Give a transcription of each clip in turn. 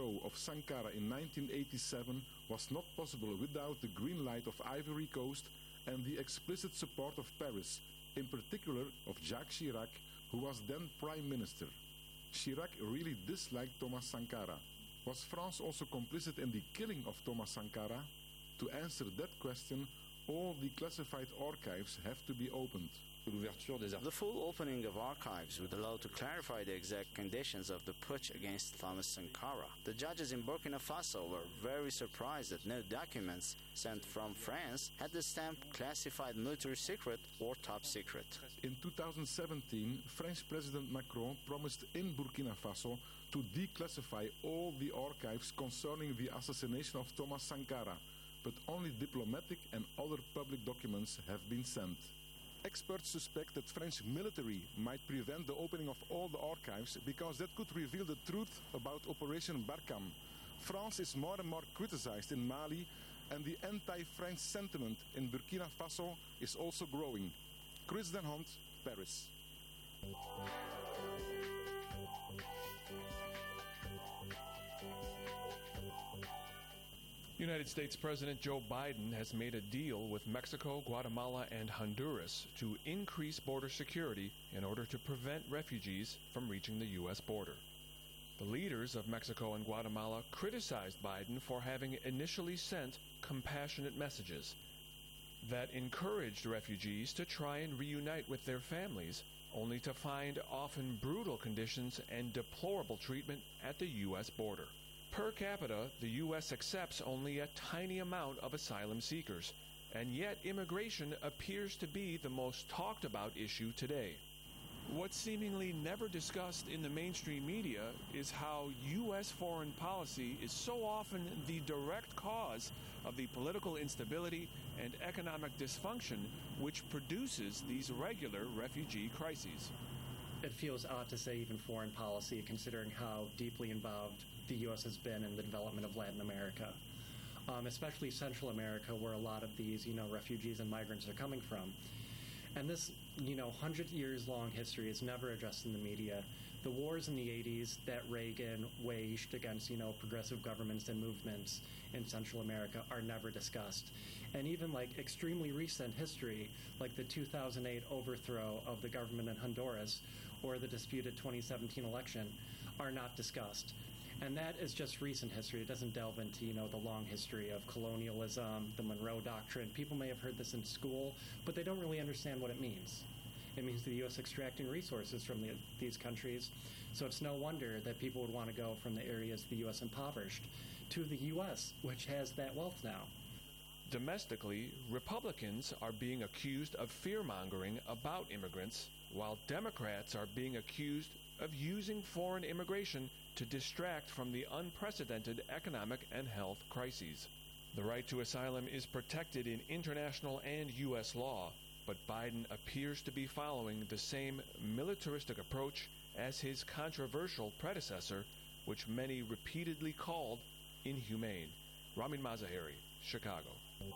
overthrow of Sankara in 1987 was not possible without the green light of Ivory Coast and the explicit support of Paris, in particular of Jacques Chirac, who was then Prime Minister. Chirac really disliked Thomas Sankara. Was France also complicit in the killing of Thomas Sankara? To answer that question, all the classified archives have to be opened. The full opening of archives would allow to clarify the exact conditions of the putsch against Thomas Sankara. The judges in Burkina Faso were very surprised that no documents sent from France had the stamp classified military secret or top secret. In 2017, French President Macron promised in Burkina Faso to declassify all the archives concerning the assassination of Thomas Sankara, but only diplomatic and other public documents have been sent. Experts suspect that French military might prevent the opening of all the archives because that could reveal the truth about Operation Barkhane. France is more and more criticized in Mali, and the anti-French sentiment in Burkina Faso is also growing. Chris Den Hond, Paris. United States President Joe Biden has made a deal with Mexico, Guatemala, and Honduras to increase border security in order to prevent refugees from reaching the U.S. border. The leaders of Mexico and Guatemala criticized Biden for having initially sent compassionate messages that encouraged refugees to try and reunite with their families, only to find often brutal conditions and deplorable treatment at the U.S. border. Per capita, the U.S. accepts only a tiny amount of asylum seekers, and yet immigration appears to be the most talked about issue today. What's seemingly never discussed in the mainstream media is how U.S. foreign policy is so often the direct cause of the political instability and economic dysfunction which produces these regular refugee crises. It feels odd to say even foreign policy, considering how deeply involved the U.S. has been in the development of Latin America, especially Central America, where a lot of these, refugees and migrants are coming from. And this, 100 years long history is never addressed in the media. The wars in the 80s that Reagan waged against, progressive governments and movements in Central America are never discussed. And even extremely recent history, like the 2008 overthrow of the government in Honduras or the disputed 2017 election, are not discussed. And that is just recent history. It doesn't delve into, the long history of colonialism, the Monroe Doctrine. People may have heard this in school, but they don't really understand what it means. It means the U.S. extracting resources from these countries. So it's no wonder that people would want to go from the areas the U.S. impoverished to the U.S., which has that wealth now. Domestically, Republicans are being accused of fear-mongering about immigrants, while Democrats are being accused of using foreign immigration to distract from the unprecedented economic and health crises. The right to asylum is protected in international and U.S. law, but Biden appears to be following the same militaristic approach as his controversial predecessor, which many repeatedly called inhumane. Ramin Mazaheri, Chicago.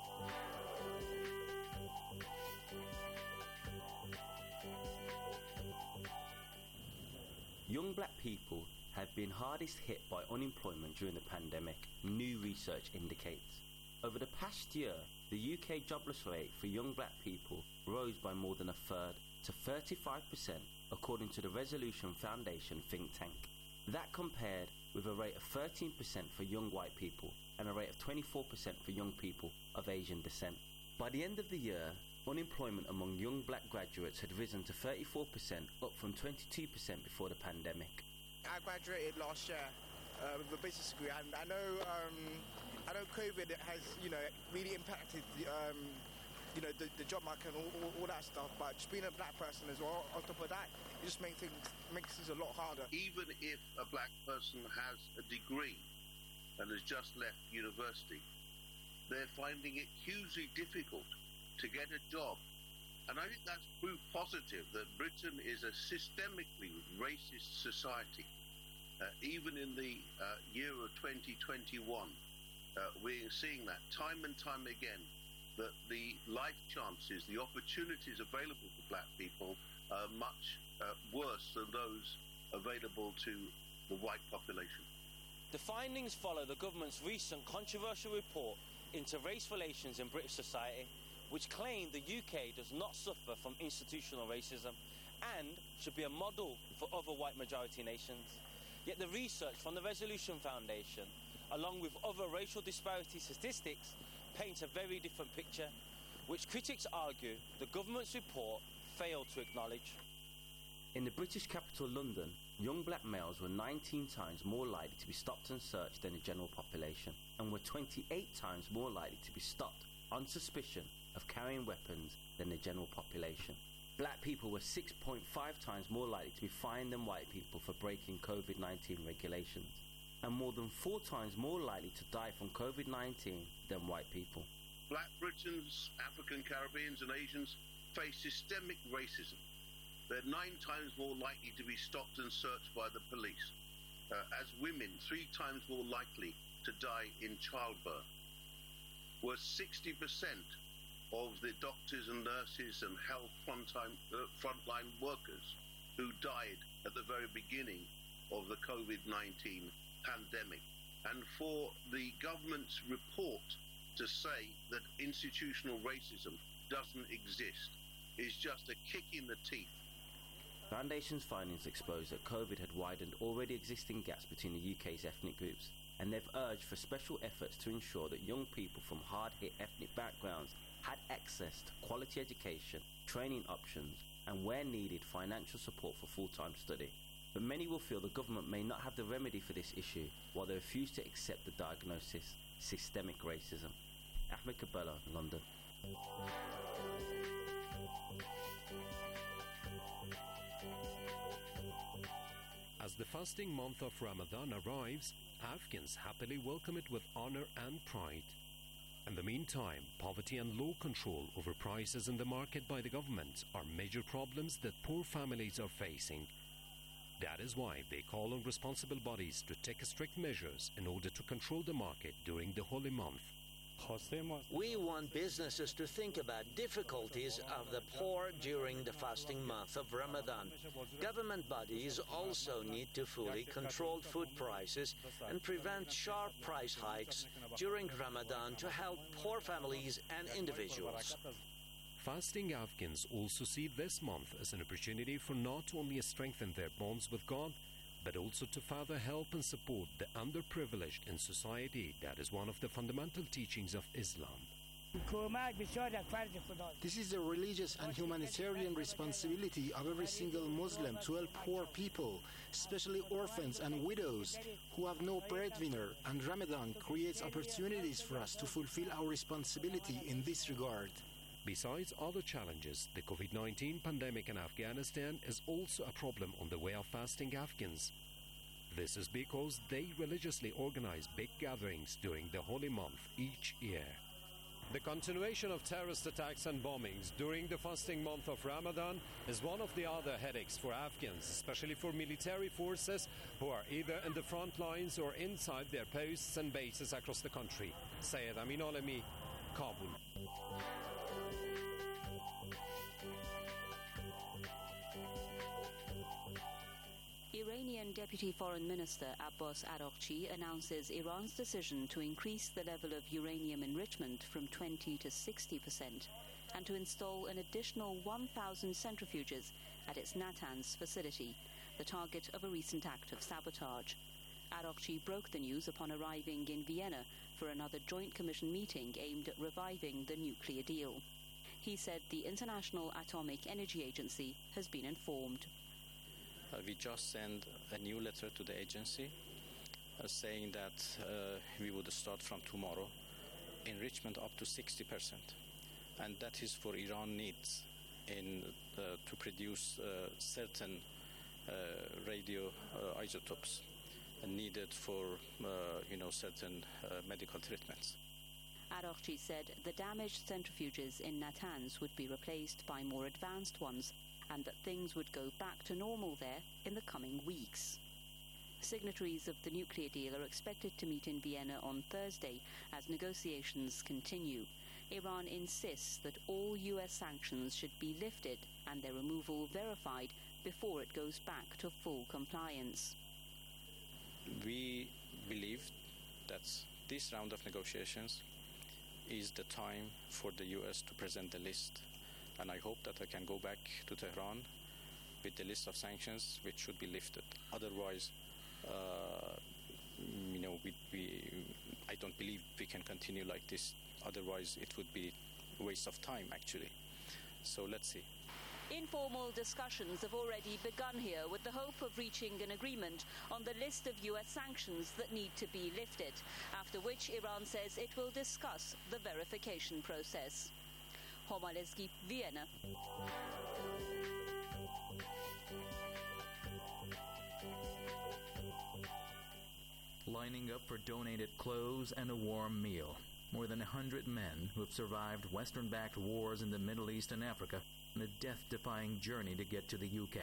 Young black people have been hardest hit by unemployment during the pandemic, new research indicates. Over the past year, the UK jobless rate for young black people rose by more than a third to 35%, according to the Resolution Foundation think tank. That compared with a rate of 13% for young white people and a rate of 24% for young people of Asian descent. By the end of the year, unemployment among young black graduates had risen to 34%, up from 22% before the pandemic. I graduated last year with a business degree, and I know COVID has, really impacted the job market and all that stuff. But just being a black person as well, on top of that, it just makes things a lot harder. Even if a black person has a degree and has just left university, they're finding it hugely difficult to get a job. And I think that's proof positive that Britain is a systemically racist society. Even in the year of 2021, we're seeing that time and time again, that the life chances, the opportunities available for black people are much worse than those available to the white population. The findings follow the government's recent controversial report into race relations in British society, which claimed the UK does not suffer from institutional racism and should be a model for other white majority nations. Yet the research from the Resolution Foundation, along with other racial disparity statistics, paints a very different picture, which critics argue the government's report failed to acknowledge. In the British capital London, young black males were 19 times more likely to be stopped and searched than the general population, and were 28 times more likely to be stopped on suspicion of carrying weapons than the general population. Black people were 6.5 times more likely to be fined than white people for breaking COVID-19 regulations, and more than 4 times more likely to die from COVID-19 than white people. Black Britons, African Caribbeans and Asians face systemic racism. They're 9 times more likely to be stopped and searched by the police. As women, 3 times more likely to die in childbirth. Were 60% of the doctors and nurses and health frontline workers who died at the very beginning of the COVID-19 pandemic. And for the government's report to say that institutional racism doesn't exist is just a kick in the teeth. Foundation's findings expose that COVID had widened already existing gaps between the UK's ethnic groups, and they've urged for special efforts to ensure that young people from hard-hit ethnic backgrounds had access to quality education, training options, and where needed, financial support for full-time study. But many will feel the government may not have the remedy for this issue, while they refuse to accept the diagnosis: systemic racism. Ahmed Cabello, London. As the fasting month of Ramadan arrives, Afghans happily welcome it with honor and pride. In the meantime, poverty and low control over prices in the market by the government are major problems that poor families are facing. That is why they call on responsible bodies to take strict measures in order to control the market during the holy month. We want businesses to think about difficulties of the poor during the fasting month of Ramadan. Government bodies also need to fully control food prices and prevent sharp price hikes during Ramadan to help poor families and individuals. Fasting Afghans also see this month as an opportunity for not only to strengthen their bonds with God, but also to further help and support the underprivileged in society. That is one of the fundamental teachings of Islam. This is the religious and humanitarian responsibility of every single Muslim to help poor people, especially orphans and widows who have no breadwinner, and Ramadan creates opportunities for us to fulfill our responsibility in this regard. Besides other challenges, the COVID-19 pandemic in Afghanistan is also a problem on the way of fasting Afghans. This is because they religiously organize big gatherings during the holy month each year. The continuation of terrorist attacks and bombings during the fasting month of Ramadan is one of the other headaches for Afghans, especially for military forces who are either in the front lines or inside their posts and bases across the country. Syed Amin Alami, Kabul. Iranian Deputy Foreign Minister Abbas Araghchi announces Iran's decision to increase the level of uranium enrichment from 20 to 60% and to install an additional 1,000 centrifuges at its Natanz facility, the target of a recent act of sabotage. Araghchi broke the news upon arriving in Vienna for another Joint Commission meeting aimed at reviving the nuclear deal. He said the International Atomic Energy Agency has been informed. We just sent a new letter to the agency saying that we would start from tomorrow enrichment up to 60%, and that is for Iran needs to produce certain radio isotopes needed for certain medical treatments. Araghchi said the damaged centrifuges in Natanz would be replaced by more advanced ones, and that things would go back to normal there in the coming weeks. Signatories of the nuclear deal are expected to meet in Vienna on Thursday as negotiations continue. Iran insists that all US sanctions should be lifted and their removal verified before it goes back to full compliance. We believe that this round of negotiations is the time for the US to present the list. And I hope that I can go back to Tehran with the list of sanctions which should be lifted. Otherwise, I don't believe we can continue like this. Otherwise, it would be a waste of time, actually. So let's see. Informal discussions have already begun here with the hope of reaching an agreement on the list of US sanctions that need to be lifted, after which Iran says it will discuss the verification process. Homa Lezgi, Vienna. Lining up for donated clothes and a warm meal. More than 100 men who have survived Western-backed wars in the Middle East and Africa on a death-defying journey to get to the UK.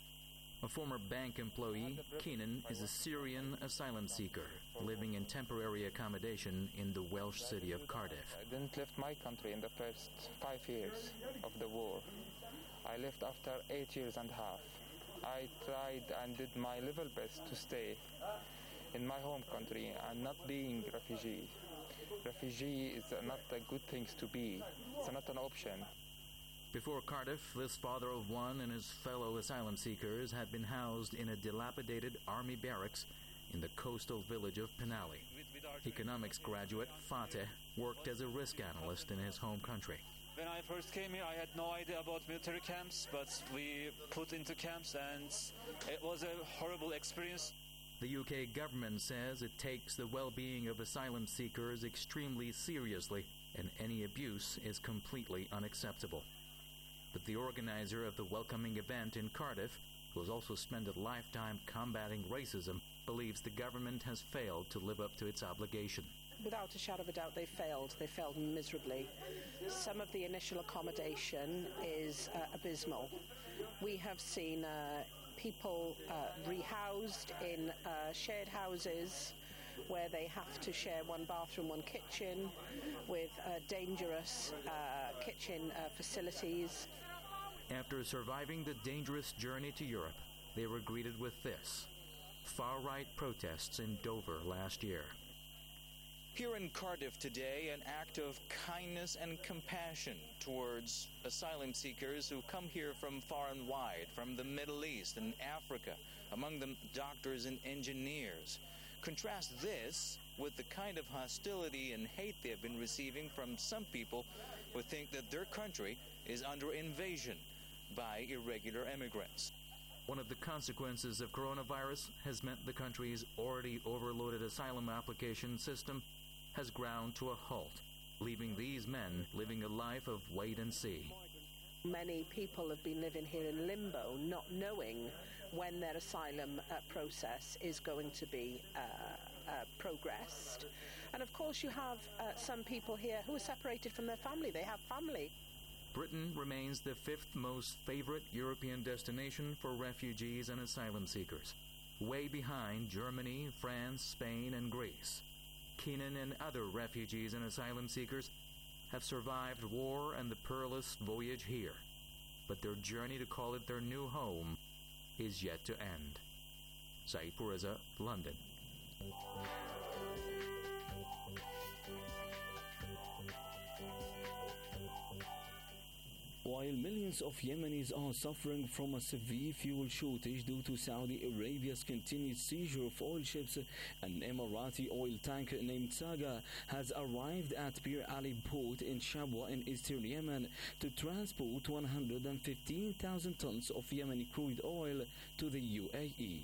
A former bank employee, Keenan is a Syrian asylum seeker living in temporary accommodation in the Welsh city of Cardiff. I didn't leave my country in the first 5 years of the war. I left after 8 years and a half. I tried and did my level best to stay in my home country and not being refugee. Refugee is not a good thing to be. It's not an option. Before Cardiff, this father of one and his fellow asylum seekers had been housed in a dilapidated army barracks in the coastal village of Penally. Economics graduate Fateh worked as a risk analyst in his home country. When I first came here, I had no idea about military camps, but we put into camps and it was a horrible experience. The UK government says it takes the well-being of asylum seekers extremely seriously, and any abuse is completely unacceptable. But the organizer of the welcoming event in Cardiff, who has also spent a lifetime combating racism, believes the government has failed to live up to its obligation. Without a shadow of a doubt, they failed. They failed miserably. Some of the initial accommodation is abysmal. We have seen people rehoused in shared houses where they have to share one bathroom, one kitchen, with dangerous kitchen facilities. After surviving the dangerous journey to Europe, they were greeted with this: far-right protests in Dover last year. Here in Cardiff today, an act of kindness and compassion towards asylum seekers who come here from far and wide, from the Middle East and Africa, among them doctors and engineers. Contrast this with the kind of hostility and hate they have been receiving from some people who think that their country is under invasion by irregular immigrants. One of the consequences of coronavirus has meant the country's already overloaded asylum application system has ground to a halt, leaving these men living a life of wait and see. Many people have been living here in limbo, not knowing when their asylum process is going to be progressed. And of course you have some people here who are separated from their family. They have family. Britain remains the fifth most favorite European destination for refugees and asylum seekers, way behind Germany, France, Spain, and Greece. Keenan and other refugees and asylum seekers have survived war and the perilous voyage here, but their journey to call it their new home is yet to end. Saeed Puriza, London. While millions of Yemenis are suffering from a severe fuel shortage due to Saudi Arabia's continued seizure of oil ships, an Emirati oil tanker named Saga has arrived at Bir Ali port in Shabwa in eastern Yemen to transport 115,000 tons of Yemeni crude oil to the UAE.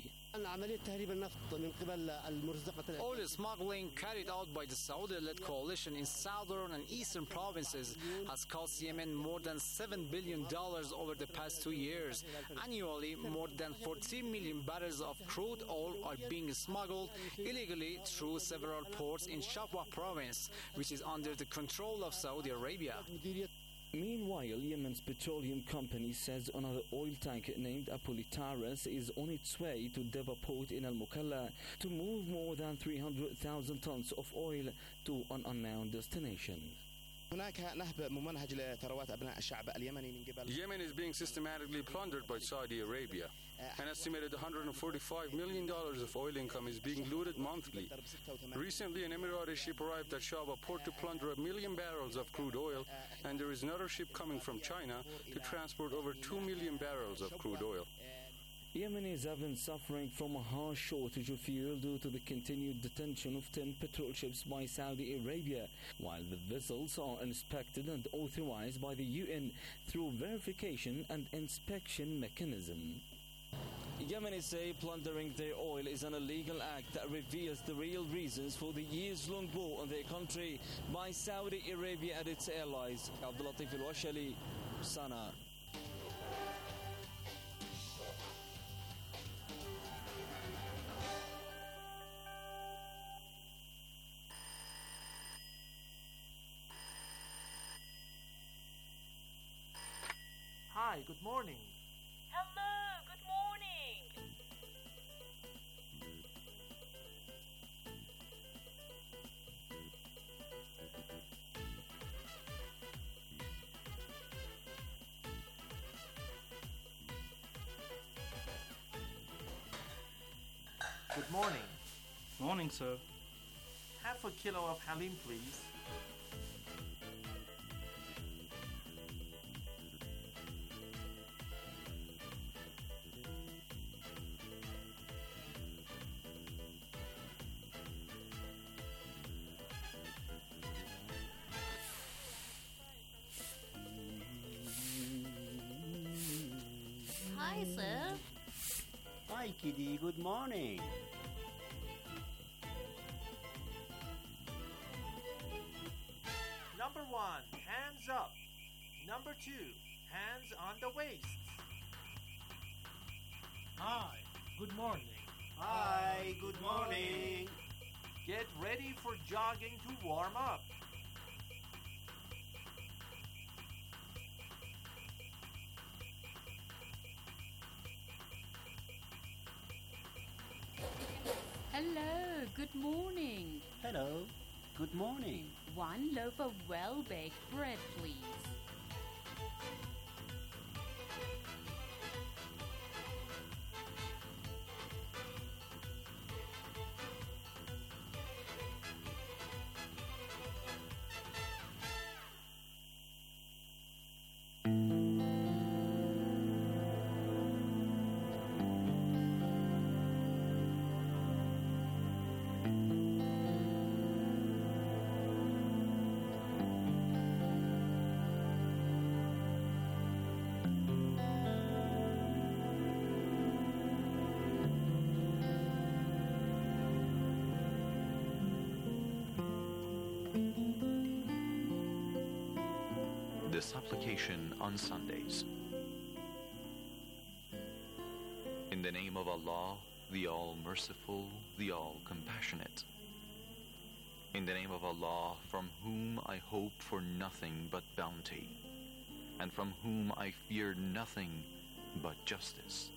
Oil smuggling carried out by the Saudi-led coalition in southern and eastern provinces has cost Yemen more than $7 billion over the past 2 years. Annually, more than 14 million barrels of crude oil are being smuggled illegally through several ports in Shabwa province, which is under the control of Saudi Arabia. Meanwhile, Yemen's petroleum company says another oil tanker named Apolitaris is on its way to Deva port in Al-Mukalla to move more than 300,000 tons of oil to an unknown destination. Yemen is being systematically plundered by Saudi Arabia. An estimated $145 million of oil income is being looted monthly. Recently, an Emirati ship arrived at Shaba port to plunder 1 million barrels of crude oil, and there is another ship coming from China to transport over 2 million barrels of crude oil. Yemenis have been suffering from a harsh shortage of fuel due to the continued detention of 10 petrol ships by Saudi Arabia, while the vessels are inspected and authorized by the UN through verification and inspection mechanism. Yemenis say plundering their oil is an illegal act that reveals the real reasons for the years-long war on their country by Saudi Arabia and its allies. Abdulatif Al-Washali, Sana. Hi, good morning. Hello, good morning. Good morning. Morning, sir. Half a kilo of halim, please. Hi, sir. Hi, Kitty. Good morning. Number 1, hands up. Number 2, hands on the waist. Hi, good morning. Hi, good morning. Get ready for jogging to warm up. Hello, good morning. Hello, good morning. 1 loaf of well-baked bread, please. The supplication on Sundays. In the name of Allah, the All-Merciful, the All-Compassionate. In the name of Allah, from whom I hope for nothing but bounty, and from whom I fear nothing but justice.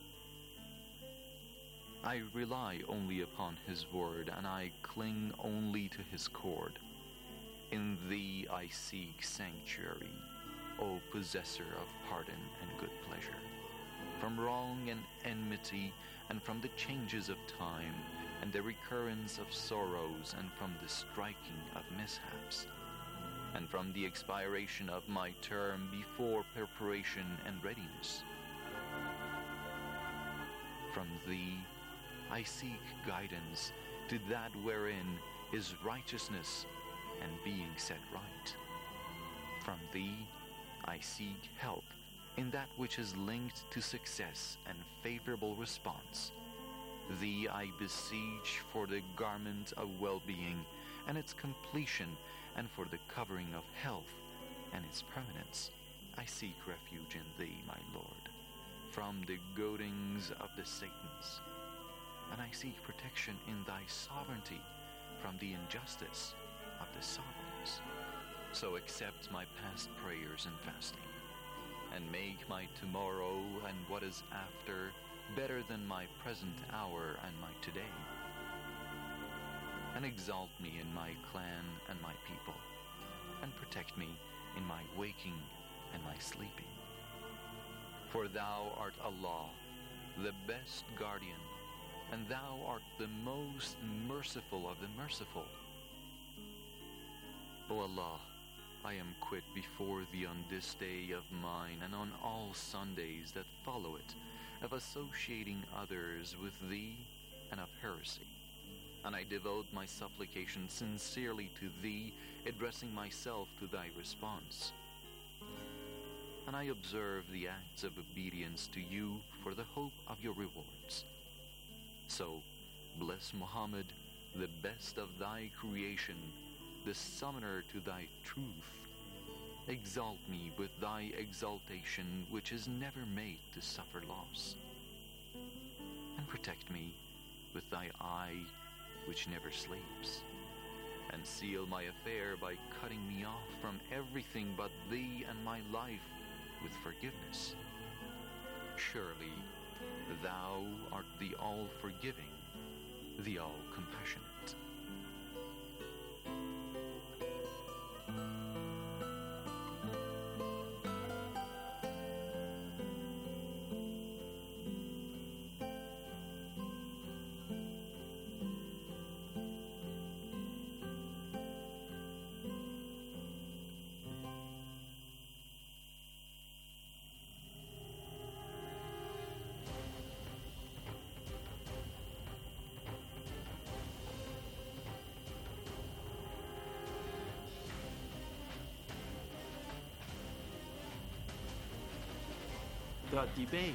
I rely only upon His word, and I cling only to His cord. In Thee I seek sanctuary, O possessor of pardon and good pleasure, from wrong and enmity, and from the changes of time, and the recurrence of sorrows, and from the striking of mishaps, and from the expiration of my term before preparation and readiness. From Thee I seek guidance to that wherein is righteousness and being set right. From Thee I seek help in that which is linked to success and favorable response. Thee I beseech for the garment of well-being and its completion, and for the covering of health and its permanence. I seek refuge in Thee, my Lord, from the goadings of the Satans, and I seek protection in Thy sovereignty from the injustice of the sovereigns. So accept my past prayers and fasting, and make my tomorrow and what is after better than my present hour and my today. And exalt me in my clan and my people, and protect me in my waking and my sleeping. For Thou art Allah, the best guardian, and thou art the most merciful of the merciful. O Allah, I am quit before thee on this day of mine and on all Sundays that follow it, of associating others with thee and of heresy. And I devote my supplication sincerely to thee, addressing myself to thy response. And I observe the acts of obedience to you for the hope of your rewards. So, bless Muhammad, the best of thy creation, the summoner to thy truth. Exalt me with thy exaltation, which is never made to suffer loss. And protect me with thy eye, which never sleeps. And seal my affair by cutting me off from everything but thee and my life with forgiveness. Surely thou art the all-forgiving, the all-compassionate. The debate.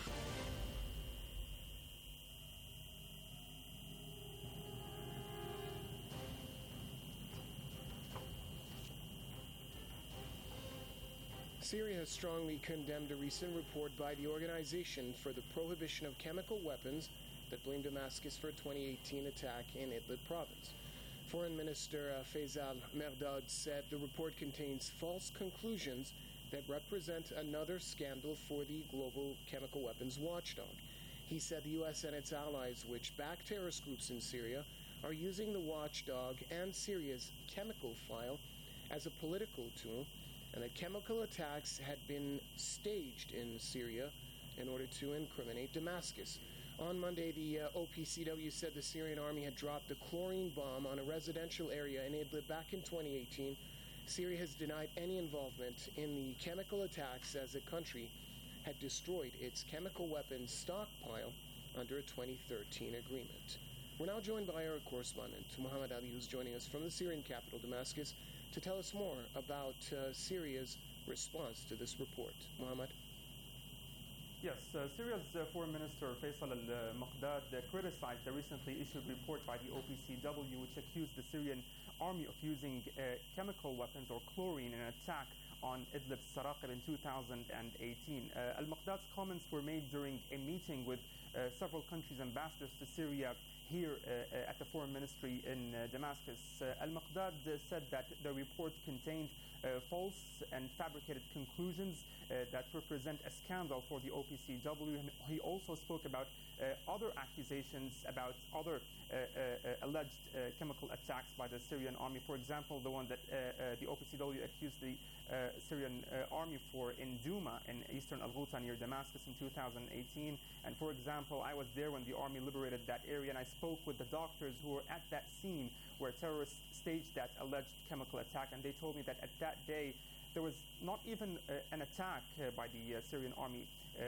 Syria has strongly condemned a recent report by the Organization for the Prohibition of Chemical Weapons that blamed Damascus for a 2018 attack in Idlib province. Foreign Minister Faisal Mehrdad said the report contains false conclusions that represent another scandal for the global chemical weapons watchdog. He said the U.S. and its allies, which back terrorist groups in Syria, are using the watchdog and Syria's chemical file as a political tool, and that chemical attacks had been staged in Syria in order to incriminate Damascus. On Monday, the OPCW said the Syrian army had dropped a chlorine bomb on a residential area in Idlib back in 2018. Syria has denied any involvement in the chemical attacks as the country had destroyed its chemical weapons stockpile under a 2013 agreement. We're now joined by our correspondent, Muhammad Ali, who's joining us from the Syrian capital, Damascus, to tell us more about Syria's response to this report. Muhammad? Yes, Syria's Foreign Minister Faisal al-Maqdad criticized the recently issued report by the OPCW, which accused the Syrian army of using chemical weapons or chlorine in an attack on Idlib's Saraqib in 2018. Al-Maqdad's comments were made during a meeting with several countries' ambassadors to Syria here at the Foreign Ministry in Damascus. Al-Maqdad said that the report contained false and fabricated conclusions that represent a scandal for the OPCW. And he also spoke about other accusations about other alleged chemical attacks by the Syrian army. For example, the one that the OPCW accused the Syrian army for in Douma in eastern Al-Ghouta near Damascus in 2018. And for example, I was there when the army liberated that area, and I spoke with the doctors who were at that scene where terrorists staged that alleged chemical attack, and they told me that at that day there was not even an attack by the Syrian army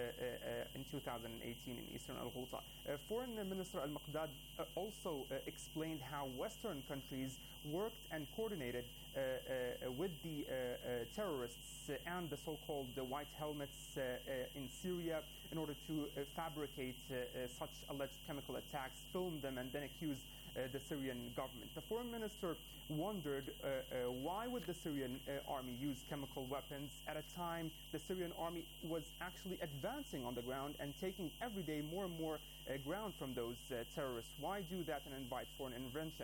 in 2018 in eastern Al-Ghouta. Foreign Minister Al-Maqdad also explained how Western countries worked and coordinated with the terrorists and the so-called white helmets in Syria in order to fabricate such alleged chemical attacks, film them, and then accuse the Syrian government. The foreign minister wondered why would the Syrian army use chemical weapons at a time the Syrian army was actually advancing on the ground and taking every day more and more ground from those terrorists. Why do that and invite foreign intervention?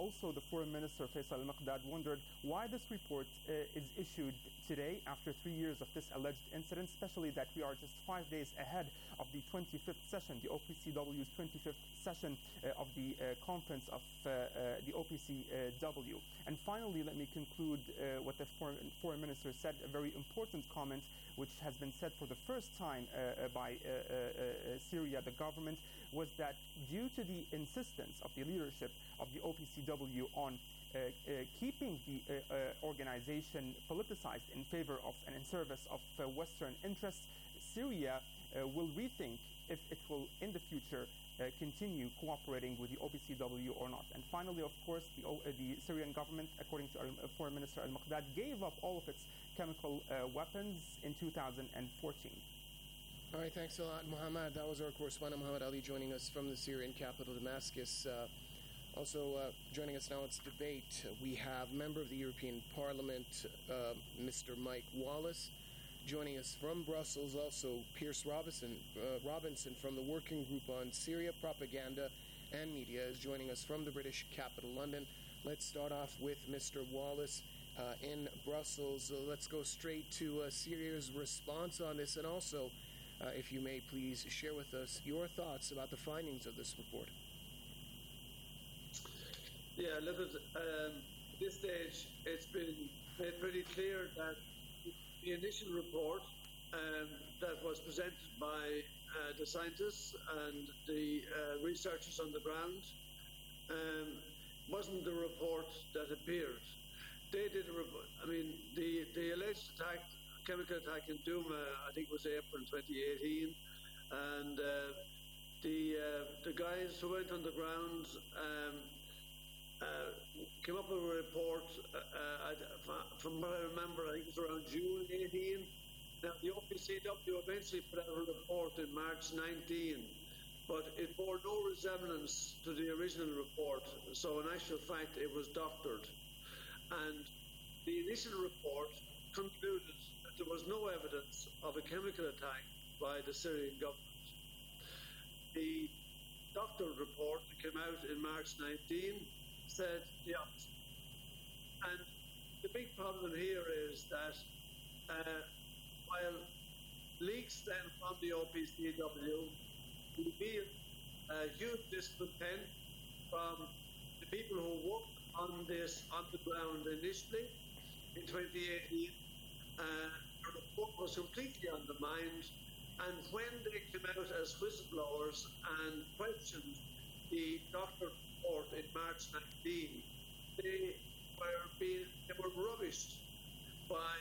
Also, the Foreign Minister Faisal Al-Maqdad wondered why this report is issued today after 3 years of this alleged incident, especially that we are just 5 days ahead of the 25th session, the OPCW's 25th session of the conference of the OPCW. And finally, let me conclude what the Foreign Minister said, a very important comment which has been said for the first time by Syria, the government, was that due to the insistence of the leadership of the OPCW on keeping the organization politicized in favor of and in service of Western interests, Syria will rethink if it will in the future continue cooperating with the OPCW or not. And finally, of course, the Syrian government, according to Foreign Minister Al-Maqdad, gave up all of its chemical weapons in 2014. All right, thanks a lot, Mohammed. That was our correspondent, Mohammed Ali, joining us from the Syrian capital, Damascus. Also joining us now, it's debate. We have member of the European Parliament, Mr. Mike Wallace. Joining us from Brussels, also Pierce Robinson from the Working Group on Syria Propaganda and Media is joining us from the British capital, London. Let's start off with Mr. Wallace in Brussels. Let's go straight to Syria's response on this, and also, if you may, please share with us your thoughts about the findings of this report. Yeah, look, at this stage, it's been made pretty clear that the initial report that was presented by the scientists and the researchers on the ground wasn't the report that appeared. They did a report. I mean, the alleged attack, chemical attack in Douma, I think was April 2018, and the guys who went on the ground came up with a report, from what I remember, I think it was around June 18. Now, the OPCW eventually put out a report in March 19, but it bore no resemblance to the original report, so in actual fact it was doctored. And the initial report concluded that there was no evidence of a chemical attack by the Syrian government. The doctored report that came out in March 19 said the opposite. And the big problem here is that while leaks then from the OPCW revealed huge discontent from the people who worked on this on the ground initially in 2018, the report was completely undermined, and when they came out as whistleblowers and questioned the doctored report in March 19, they were rubbished by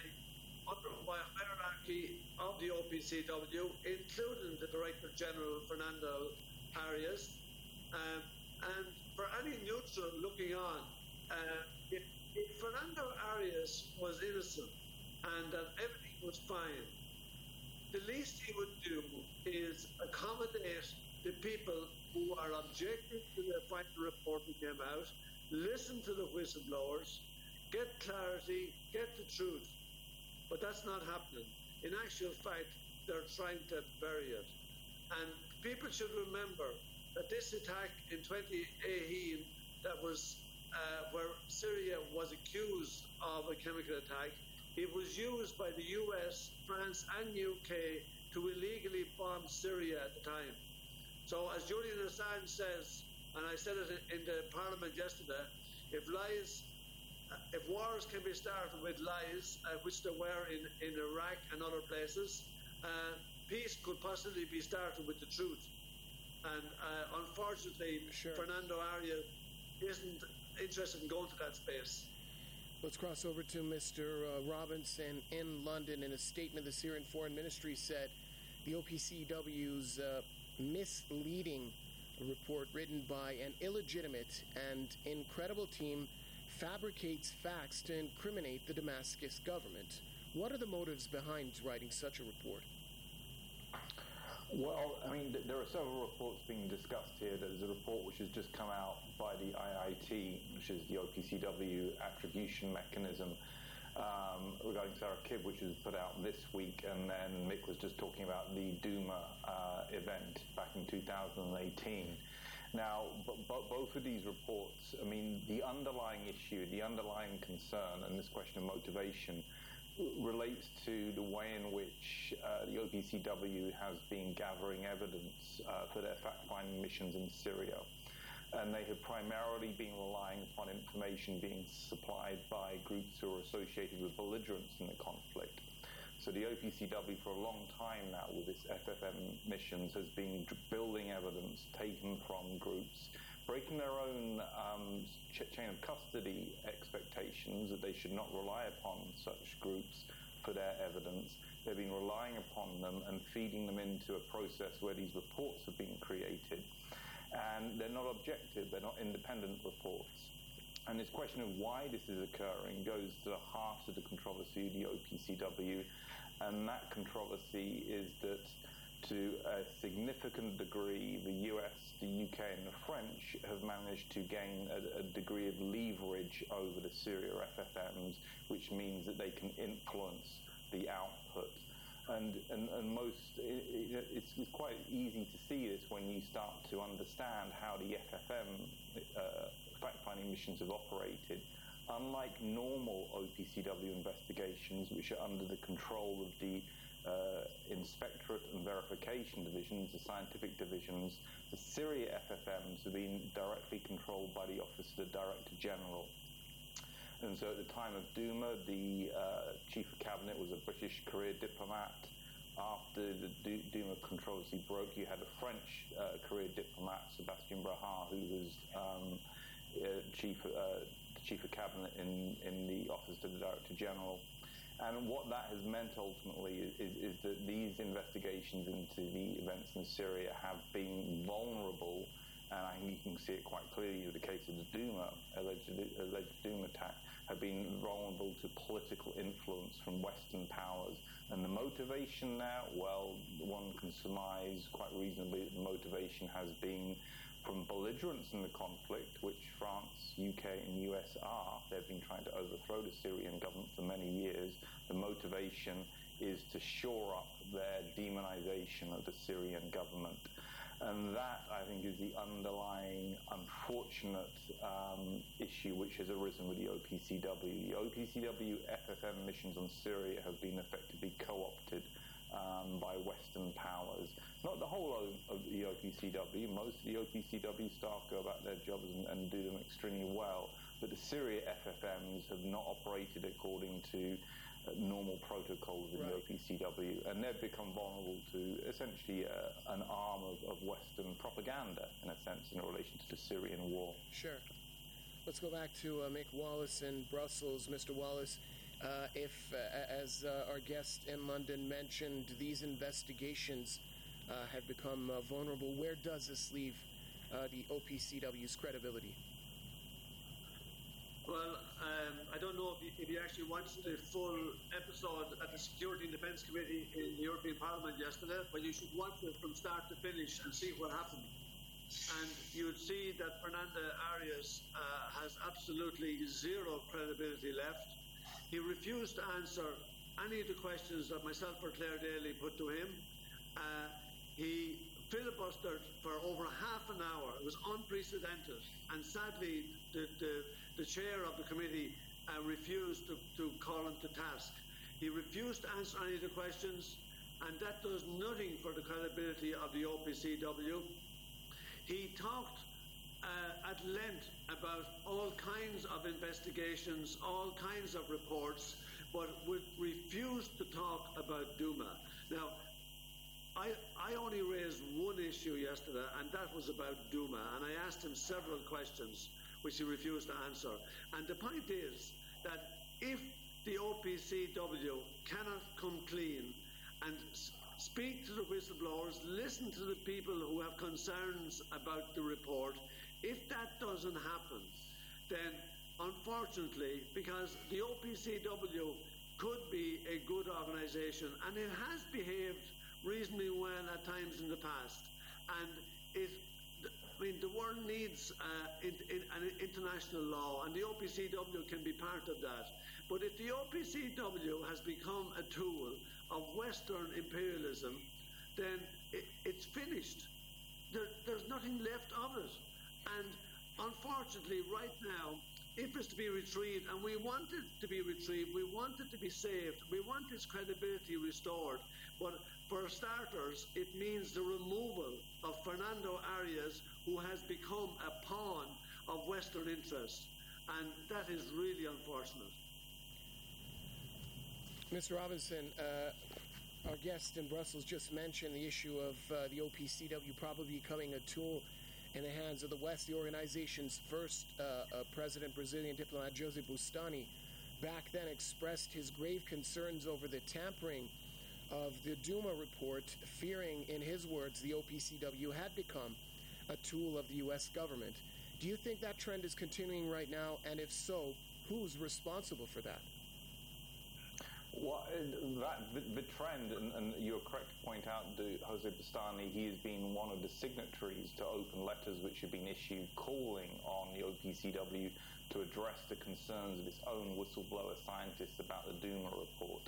hierarchy of the OPCW, including the Director General Fernando Arias. And for any neutral looking on, if Fernando Arias was innocent and that everything was fine, the least he would do is accommodate the people who are objecting to the final report that came out, listen to the whistleblowers, get clarity, get the truth. But that's not happening. In actual fact, they're trying to bury it. And people should remember that this attack in 2018, that was where Syria was accused of a chemical attack, it was used by the US, France and UK to illegally bomb Syria at the time. So as Julian Assange says, and I said it in the Parliament yesterday, if wars can be started with lies, which there were in Iraq and other places, peace could possibly be started with the truth. And unfortunately, Fernando Arias isn't interested in going to that space. Let's cross over to Mr. Robinson in London. In a statement, the Syrian Foreign Ministry said the OPCW's misleading report written by an illegitimate and incredible team fabricates facts to incriminate the Damascus government. What are the motives behind writing such a report? Well, I mean, there are several reports being discussed here. There's a report which has just come out by the IIT, which is the OPCW attribution mechanism, regarding Sarah Kibb, which was put out this week, and then Mick was just talking about the Douma event back in 2018. Now, both of these reports, I mean, the underlying issue, the underlying concern, and this question of motivation relates to the way in which the OPCW has been gathering evidence for their fact-finding missions in Syria. And they have primarily been relying upon information being supplied by groups who are associated with belligerents in the conflict. So the OPCW for a long time now with its FFM missions has been building evidence taken from groups, breaking their own chain of custody expectations that they should not rely upon such groups for their evidence. They've been relying upon them and feeding them into a process where these reports have been created. And they're not objective, they're not independent reports. And this question of why this is occurring goes to the heart of the controversy of the OPCW, and that controversy is that to a significant degree, the US, the UK and the French have managed to gain a degree of leverage over the Syria FFMs, which means that they can influence the output. And it's quite easy to see this when you start to understand how the FFM fact-finding missions have operated. Unlike normal OPCW investigations, which are under the control of the Inspectorate and Verification Divisions, the scientific divisions, the Syria FFMs have been directly controlled by the Office of the Director General. And so at the time of Duma, the Chief of Cabinet was a British career diplomat. After the Duma controversy broke, you had a French career diplomat, Sébastien Brahard, who was Chief of Cabinet in the Office of the Director General. And what that has meant ultimately is that these investigations into the events in Syria have been vulnerable, and I think you can see it quite clearly with the case of the Duma, alleged Duma attack, have been vulnerable to political influence from Western powers. And the motivation there, well, one can surmise quite reasonably that the motivation has been from belligerents in the conflict, which France, UK and US are. They've been trying to overthrow the Syrian government for many years. The motivation is to shore up their demonization of the Syrian government. And that, I think, is the underlying unfortunate issue which has arisen with the OPCW. The OPCW FFM missions on Syria have been effectively co-opted by Western powers. Not the whole of the OPCW. Most of the OPCW staff go about their jobs and do them extremely well. But the Syria FFMs have not operated according to normal protocols in the OPCW, and they've become vulnerable to essentially an arm of Western propaganda, in a sense, in relation to the Syrian war. Sure. Let's go back to Mick Wallace in Brussels. Mr. Wallace, if, as our guest in London mentioned, these investigations have become vulnerable, where does this leave the OPCW's credibility? Well, I don't know if you actually watched the full episode at the Security and Defence Committee in the European Parliament yesterday, but you should watch it from start to finish and see what happened. And you would see that Fernando Arias has absolutely zero credibility left. He refused to answer any of the questions that myself or Claire Daly put to him. He filibustered for over half an hour. It was unprecedented. And sadly, the chair of the committee refused to call him to task. He refused to answer any of the questions, and that does nothing for the credibility of the OPCW. He talked at length about all kinds of investigations, all kinds of reports, but refused to talk about Duma. Now, I only raised one issue yesterday, and that was about Duma, and I asked him several questions which he refused to answer. And the point is that if the OPCW cannot come clean and speak to the whistleblowers, listen to the people who have concerns about the report, if that doesn't happen, then unfortunately, because the OPCW could be a good organisation, and it has behaved reasonably well at times in the past, and the world needs an international law, and the OPCW can be part of that. But if the OPCW has become a tool of Western imperialism, then it's finished. there's nothing left of it. And unfortunately, right now, if it's to be retrieved, and we want it to be retrieved, we want it to be saved, we want its credibility restored, but for starters, it means the removal of Fernando Arias, who has become a pawn of Western interest, and that is really unfortunate. Mr. Robinson, our guest in Brussels just mentioned the issue of the OPCW probably becoming a tool in the hands of the West. The organization's first president, Brazilian diplomat José Bustani, back then expressed his grave concerns over the tampering of the Duma report, fearing, in his words, the OPCW had become a tool of the U.S. government. Do you think that trend is continuing right now? And if so, who's responsible for that? Well, the trend, and you're correct to point out that José Bustani, he has been one of the signatories to open letters which have been issued calling on the OPCW to address the concerns of its own whistleblower scientists about the Duma report.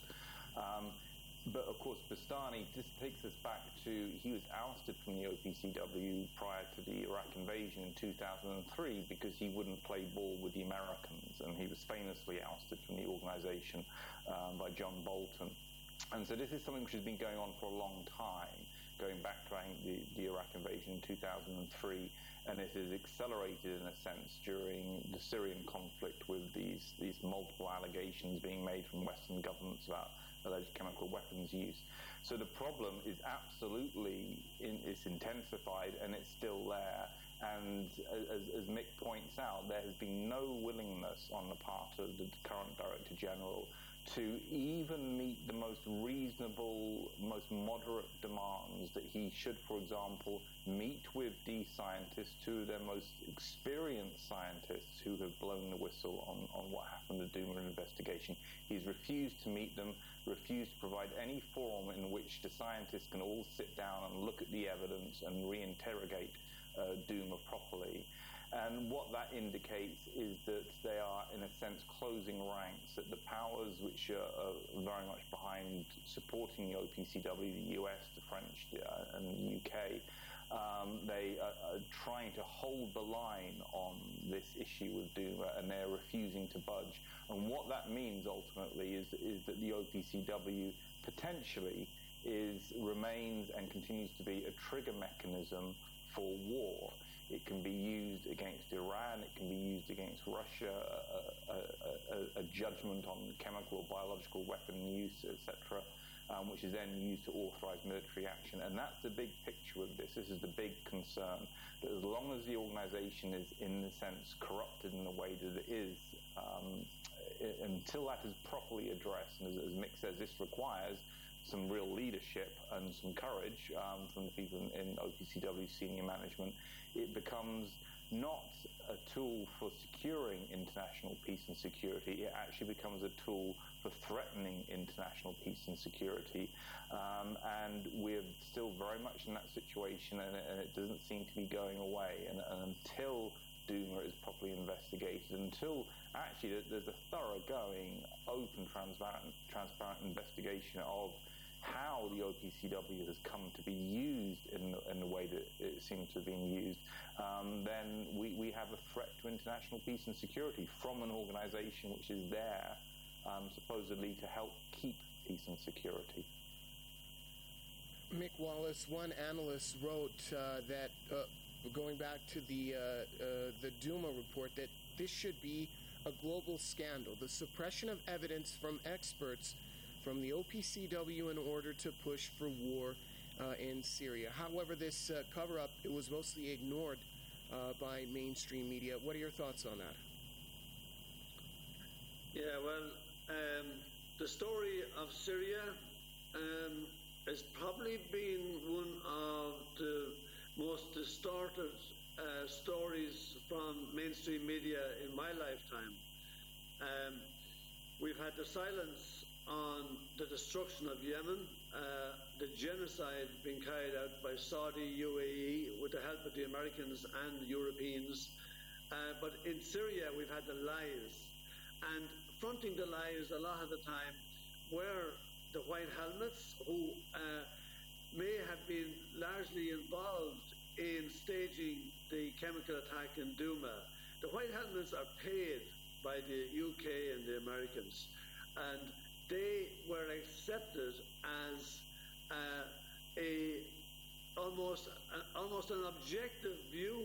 But of course, Bustani, this takes us back to, he was ousted from the OPCW prior to the Iraq invasion in 2003 because he wouldn't play ball with the Americans, and he was famously ousted from the organization by John Bolton. And so this is something which has been going on for a long time, going back to, I think, the Iraq invasion in 2003, and it has accelerated in a sense during the Syrian conflict with these multiple allegations being made from Western governments about alleged chemical weapons use. So the problem is absolutely, it's intensified and it's still there. And as Mick points out, there has been no willingness on the part of the current Director General to even meet the most reasonable, most moderate demands that he should, for example, meet with these scientists, two of their most experienced scientists who have blown the whistle on what happened to the Duma investigation. He's refused to meet them, refused to provide any forum in which the scientists can all sit down and look at the evidence and reinterrogate Duma properly. And what that indicates is that they are, in a sense, closing ranks, that the powers which are very much behind supporting the OPCW, the US, the French, and the UK, they are trying to hold the line on this issue with Duma, and they're refusing to budge. And what that means ultimately is that the OPCW potentially remains and continues to be a trigger mechanism for war. It can be used against Iran, it can be used against Russia, a judgment on chemical or biological weapon use, etc., which is then used to authorize military action. And that's the big picture of this. This is the big concern, that as long as the organization is, in a sense, corrupted in the way that it is, until that is properly addressed, and as Mick says, this requires some real leadership and some courage from the people in OPCW senior management, it becomes not a tool for securing international peace and security. It actually becomes a tool for threatening international peace and security. And we're still very much in that situation, and it doesn't seem to be going away. And until Duma is properly investigated, until actually there's a thoroughgoing, open, transparent investigation of how the OPCW has come to be used in the way that it seems to have been used, then we have a threat to international peace and security from an organization which is there supposedly to help keep peace and security. Mick Wallace, one analyst wrote that, going back to the Duma report, that this should be a global scandal, the suppression of evidence from experts from the OPCW in order to push for war in Syria. However, this cover-up, it was mostly ignored by mainstream media. What are your thoughts on that? Yeah, well, the story of Syria has probably been one of the most distorted stories from mainstream media in my lifetime. We've had the silence on the destruction of Yemen, the genocide being carried out by Saudi, UAE, with the help of the Americans and Europeans. But in Syria, we've had the lies. And fronting the lies a lot of the time were the White Helmets, who may have been largely involved in staging the chemical attack in Douma. The White Helmets are paid by the UK and the Americans, and they were accepted as almost an objective view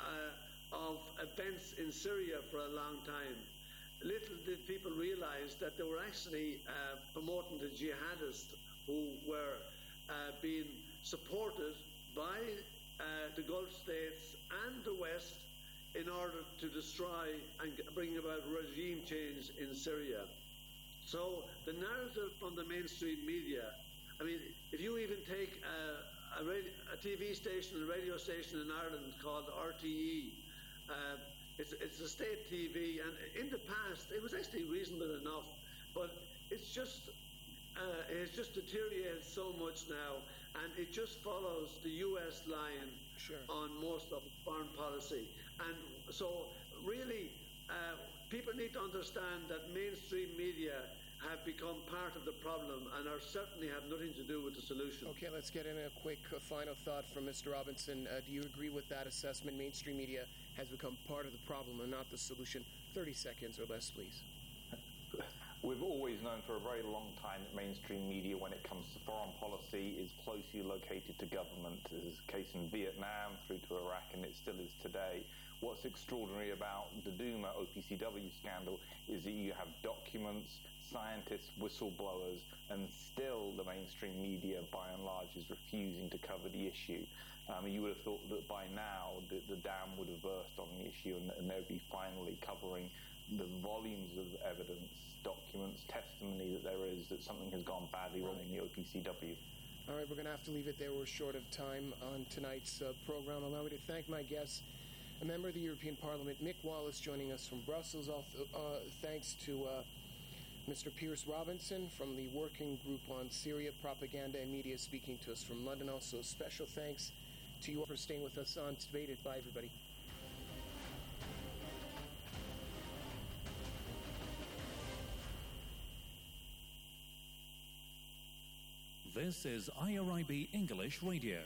of events in Syria for a long time. Little did people realize that they were actually promoting the jihadists who were being supported by the Gulf states and the West in order to destroy and bring about regime change in Syria. So the narrative from the mainstream media, I mean, if you even take a TV station, a radio station in Ireland called RTE, it's a state TV, and in the past it was actually reasonable enough, but it's just deteriorated so much now, and it just follows the US line on most of foreign policy. And so really people need to understand that mainstream media have become part of the problem and are certainly have nothing to do with the solution. Okay, let's get in a quick final thought from Mr. Robinson. Do you agree with that assessment? Mainstream media has become part of the problem and not the solution. 30 seconds or less, please. We've always known for a very long time that mainstream media, when it comes to foreign policy, is closely located to government. There's a case in Vietnam through to Iraq, and it still is today. What's extraordinary about the Douma OPCW scandal is that you have documents, scientists, whistleblowers, and still the mainstream media, by and large, is refusing to cover the issue. You would have thought that by now the dam would have burst on the issue, and they'd be finally covering the volumes of evidence, documents, testimony that there is that something has gone badly wrong in the OPCW. All right, we're going to have to leave it there. We're short of time on tonight's program. Allow me to thank my guests, a member of the European Parliament, Mick Wallace, joining us from Brussels. Thanks to Mr. Pierce Robinson from the Working Group on Syria, Propaganda and Media, speaking to us from London. Also, special thanks to you all for staying with us on Debate. Bye, everybody. This is IRIB English Radio.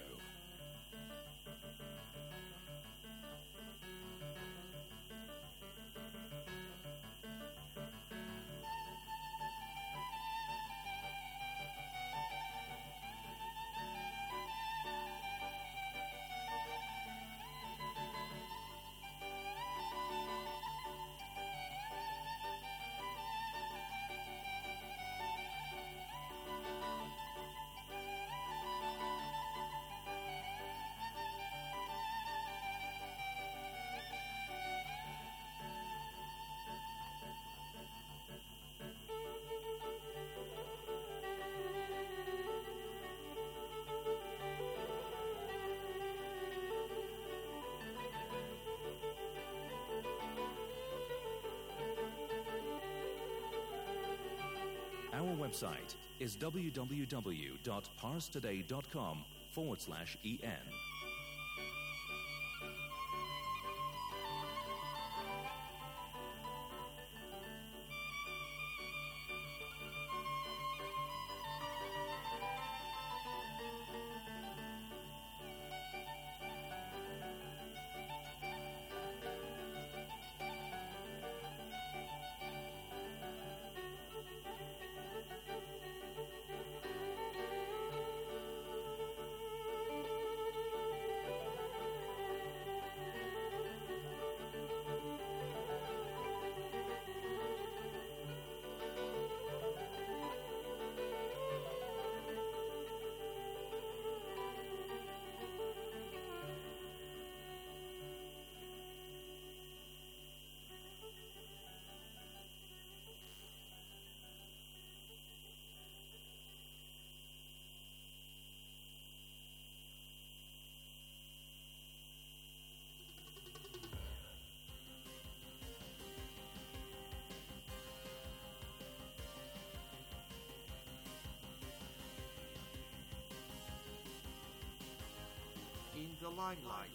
Our website is www.parstoday.com/en. In the limelight.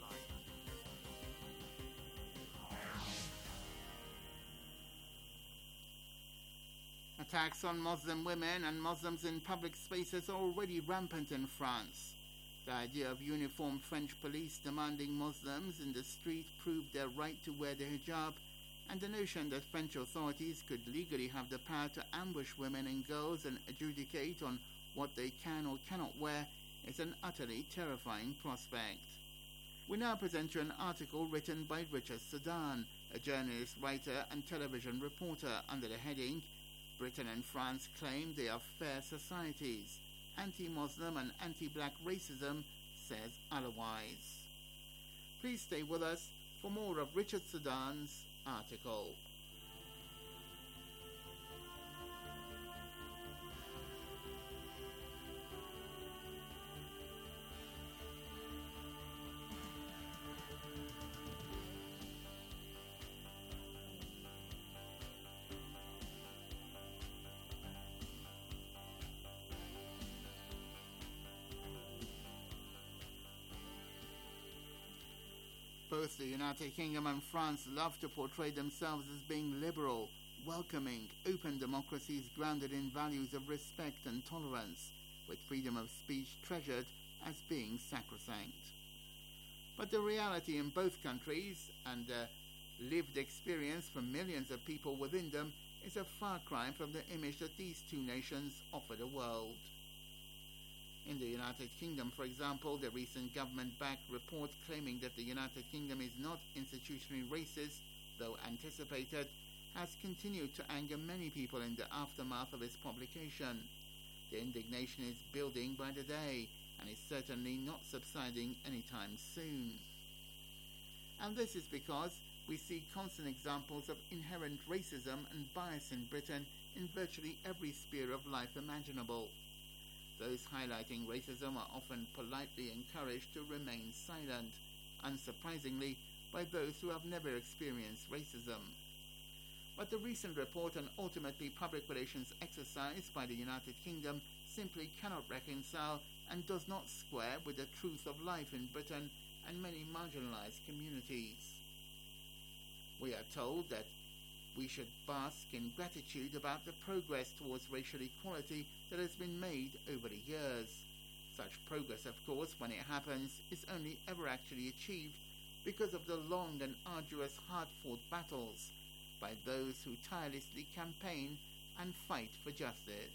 Attacks on Muslim women and Muslims in public spaces are already rampant in France. The idea of uniformed French police demanding Muslims in the street prove their right to wear the hijab, and the notion that French authorities could legally have the power to ambush women and girls and adjudicate on what they can or cannot wear is an utterly terrifying prospect. We now present you an article written by Richard Sudan, a journalist, writer and television reporter, under the heading "Britain and France Claim They Are Fair Societies. Anti-Muslim and anti-black racism says otherwise." Please stay with us for more of Richard Sudan's article. Both the United Kingdom and France love to portray themselves as being liberal, welcoming, open democracies grounded in values of respect and tolerance, with freedom of speech treasured as being sacrosanct. But the reality in both countries, and the lived experience for millions of people within them, is a far cry from the image that these two nations offer the world. In the United Kingdom, for example, the recent government-backed report claiming that the United Kingdom is not institutionally racist, though anticipated, has continued to anger many people in the aftermath of its publication. The indignation is building by the day, and is certainly not subsiding anytime soon. And this is because we see constant examples of inherent racism and bias in Britain in virtually every sphere of life imaginable. Those highlighting racism are often politely encouraged to remain silent, unsurprisingly, by those who have never experienced racism. But the recent report and ultimately public relations exercise by the United Kingdom simply cannot reconcile and does not square with the truth of life in Britain and many marginalized communities. We are told that we should bask in gratitude about the progress towards racial equality that has been made over the years. Such progress, of course, when it happens, is only ever actually achieved because of the long and arduous hard-fought battles by those who tirelessly campaign and fight for justice.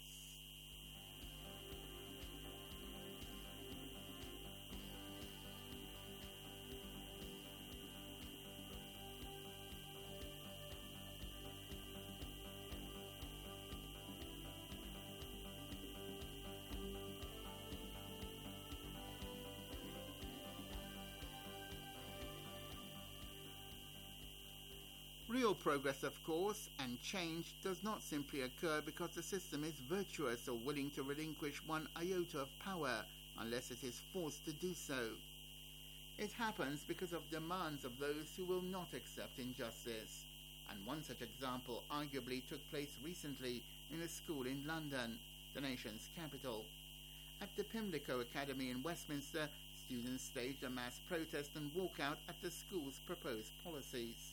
Real progress, of course, and change does not simply occur because the system is virtuous or willing to relinquish one iota of power unless it is forced to do so. It happens because of demands of those who will not accept injustice, and one such example arguably took place recently in a school in London, the nation's capital. At the Pimlico Academy in Westminster, students staged a mass protest and walkout at the school's proposed policies.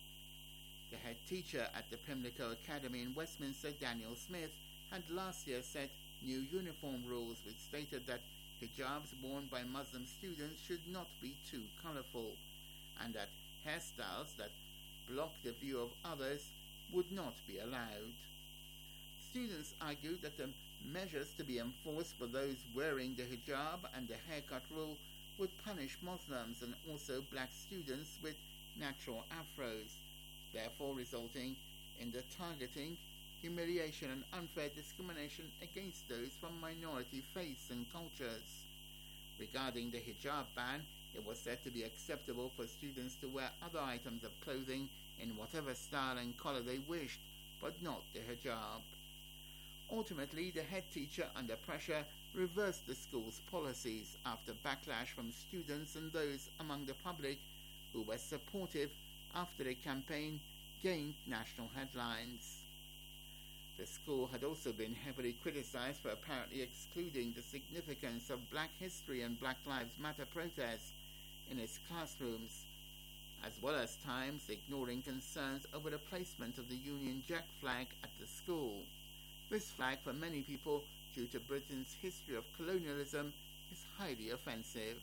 The head teacher at the Pimlico Academy in Westminster, Daniel Smith, had last year set new uniform rules which stated that hijabs worn by Muslim students should not be too colourful, and that hairstyles that block the view of others would not be allowed. Students argued that the measures to be enforced for those wearing the hijab and the haircut rule would punish Muslims and also black students with natural afros, therefore resulting in the targeting, humiliation and unfair discrimination against those from minority faiths and cultures. Regarding the hijab ban, it was said to be acceptable for students to wear other items of clothing in whatever style and colour they wished, but not the hijab. Ultimately, the head teacher, under pressure, reversed the school's policies after backlash from students and those among the public who were supportive after the campaign gained national headlines. The school had also been heavily criticized for apparently excluding the significance of Black History and Black Lives Matter protests in its classrooms, as well as times ignoring concerns over the placement of the Union Jack flag at the school. This flag, for many people, due to Britain's history of colonialism, is highly offensive.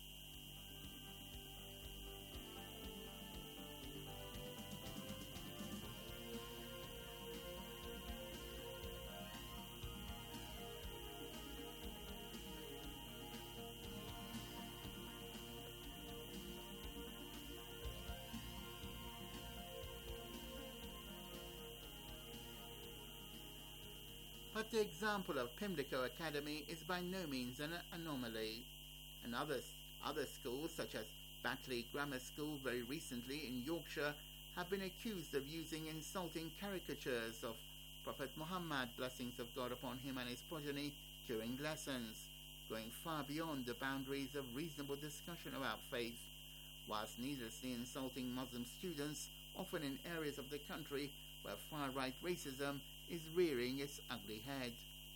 But the example of Pimlico Academy is by no means an anomaly. And other schools, such as Batley Grammar School very recently in Yorkshire, have been accused of using insulting caricatures of Prophet Muhammad, blessings of God upon him and his progeny, during lessons, going far beyond the boundaries of reasonable discussion about faith, whilst needlessly insulting Muslim students, often in areas of the country where far-right racism is rearing its ugly head.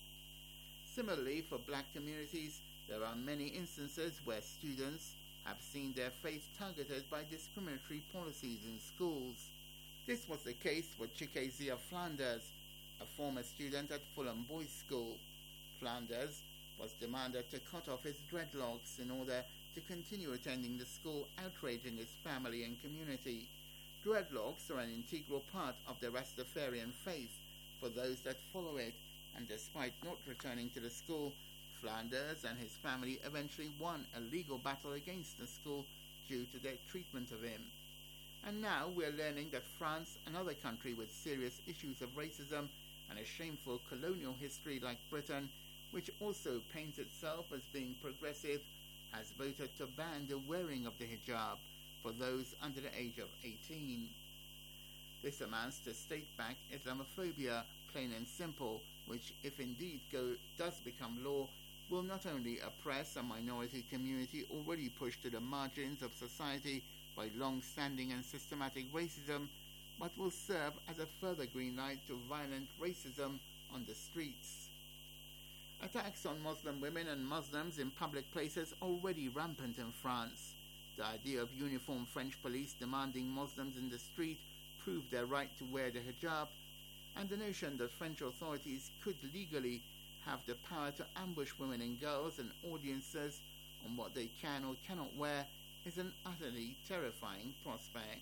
Similarly, for black communities, there are many instances where students have seen their faith targeted by discriminatory policies in schools. This was the case for Chikezie Flanders, a former student at Fulham Boys School. Flanders was demanded to cut off his dreadlocks in order to continue attending the school, outraging his family and community. Dreadlocks are an integral part of the Rastafarian faith for those that follow it, and despite not returning to the school, Flanders and his family eventually won a legal battle against the school due to their treatment of him. And now we're learning that France, another country with serious issues of racism and a shameful colonial history like Britain, which also paints itself as being progressive, has voted to ban the wearing of the hijab for those under the age of 18. This amounts to state-backed Islamophobia, plain and simple, which, if indeed does become law, will not only oppress a minority community already pushed to the margins of society by long-standing and systematic racism, but will serve as a further green light to violent racism on the streets. Attacks on Muslim women and Muslims in public places are already rampant in France. The idea of uniformed French police demanding Muslims in the street prove their right to wear the hijab, and the notion that French authorities could legally have the power to ambush women and girls and audiences on what they can or cannot wear is an utterly terrifying prospect.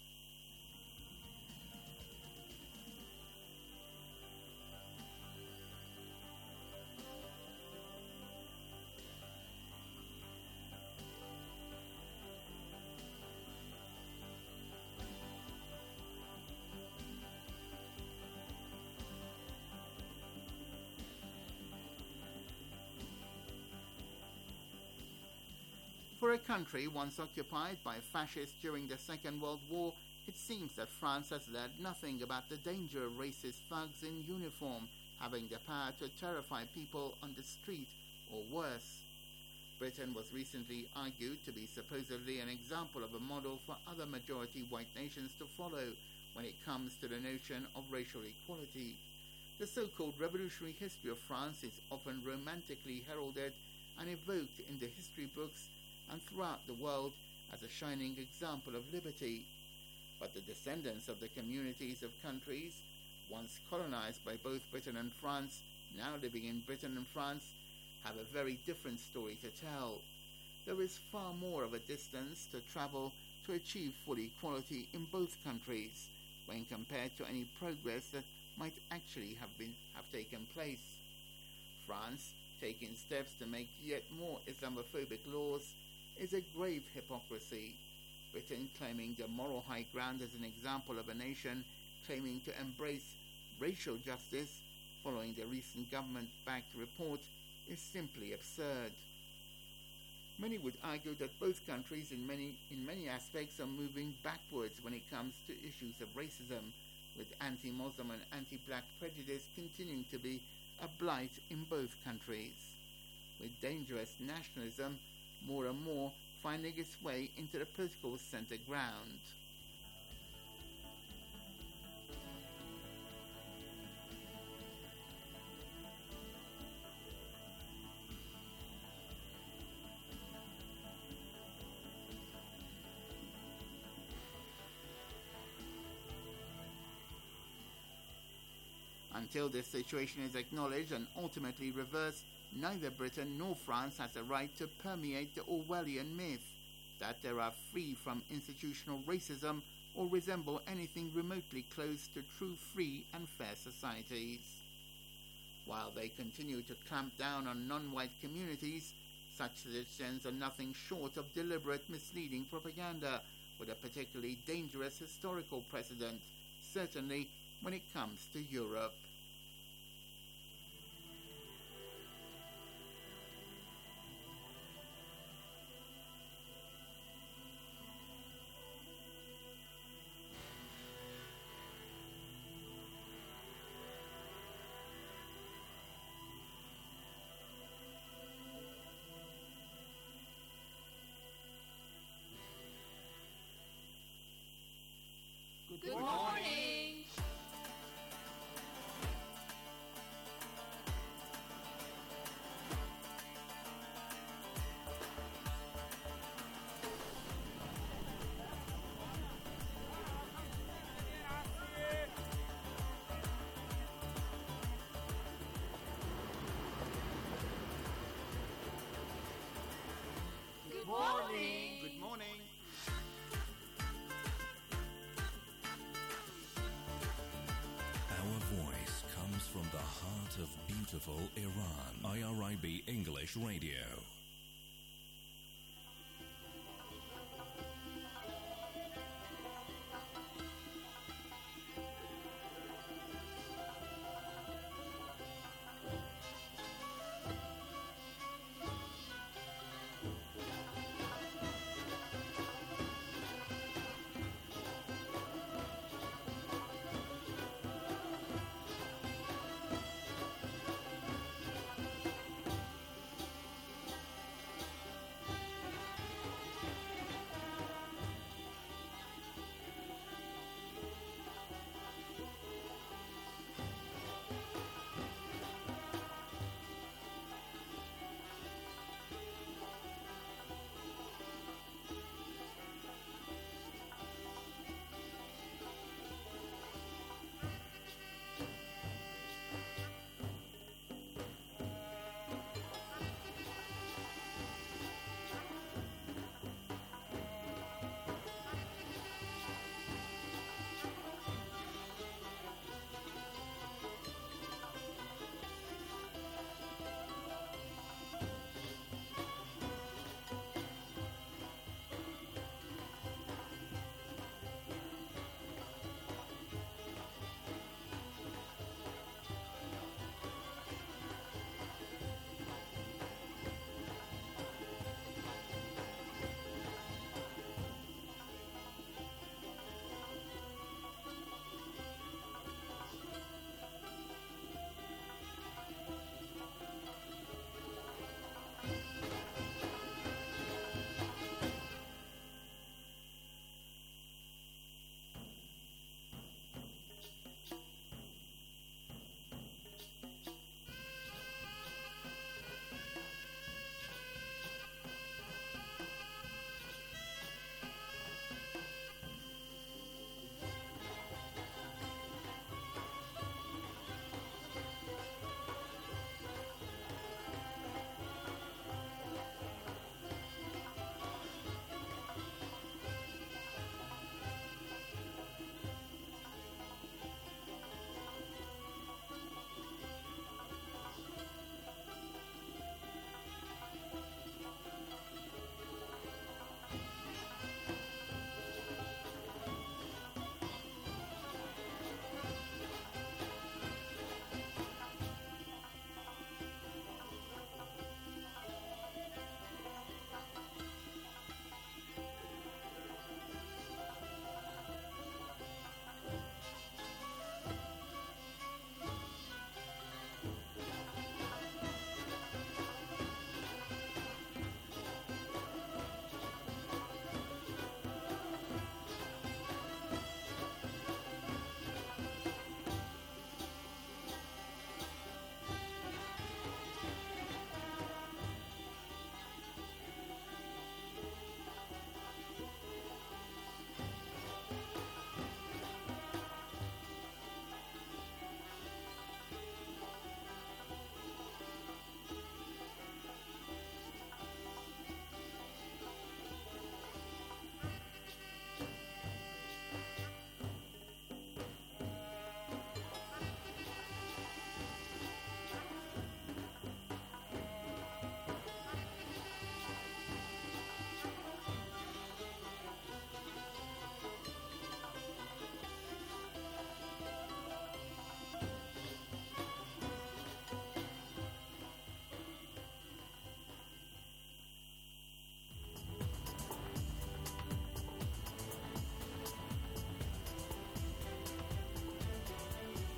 For a country once occupied by fascists during the Second World War, it seems that France has learned nothing about the danger of racist thugs in uniform having the power to terrify people on the street or worse. Britain was recently argued to be supposedly an example of a model for other majority white nations to follow when it comes to the notion of racial equality. The so-called revolutionary history of France is often romantically heralded and evoked in the history books and throughout the world as a shining example of liberty. But the descendants of the communities of countries once colonized by both Britain and France, now living in Britain and France, have a very different story to tell. There is far more of a distance to travel to achieve full equality in both countries when compared to any progress that might actually have taken place. France, taking steps to make yet more Islamophobic laws, is a grave hypocrisy. Britain claiming the moral high ground as an example of a nation claiming to embrace racial justice following the recent government-backed report is simply absurd. Many would argue that both countries in many aspects are moving backwards when it comes to issues of racism, with anti-Muslim and anti-black prejudice continuing to be a blight in both countries, with dangerous nationalism more and more finding its way into the political center ground. Until this situation is acknowledged and ultimately reversed, neither Britain nor France has a right to permeate the Orwellian myth that they are free from institutional racism or resemble anything remotely close to true free and fair societies. While they continue to clamp down on non-white communities, such suggestions are nothing short of deliberate misleading propaganda with a particularly dangerous historical precedent, certainly when it comes to Europe. Good morning. Good morning. Good morning. Our voice comes from the heart of beautiful Iran. IRIB English Radio.